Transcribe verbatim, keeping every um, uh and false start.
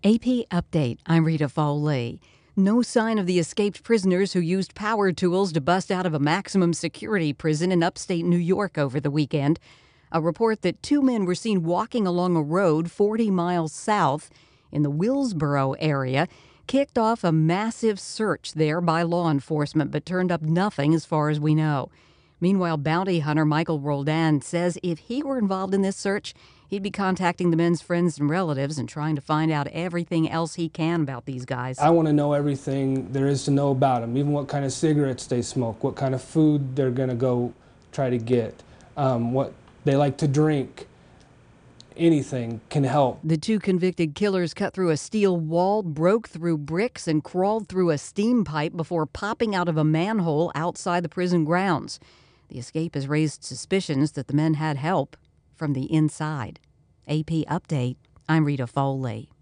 A P Update, I'm Rita Foley. No sign of the escaped prisoners who used power tools to bust out of a maximum security prison in upstate New York over the weekend. A report that two men were seen walking along a road forty miles south in the Willsboro area kicked off a massive search there by law enforcement, but turned up nothing as far as we know. Meanwhile, bounty hunter Michael Roldan says if he were involved in this search, he'd be contacting the men's friends and relatives and trying to find out everything else he can about these guys. I want to know everything there is to know about them, even what kind of cigarettes they smoke, what kind of food they're going to go try to get, um, what they like to drink. Anything can help. The two convicted killers cut through a steel wall, broke through bricks, and crawled through a steam pipe before popping out of a manhole outside the prison grounds. The escape has raised suspicions that the men had help from the inside. A P Update, I'm Rita Foley.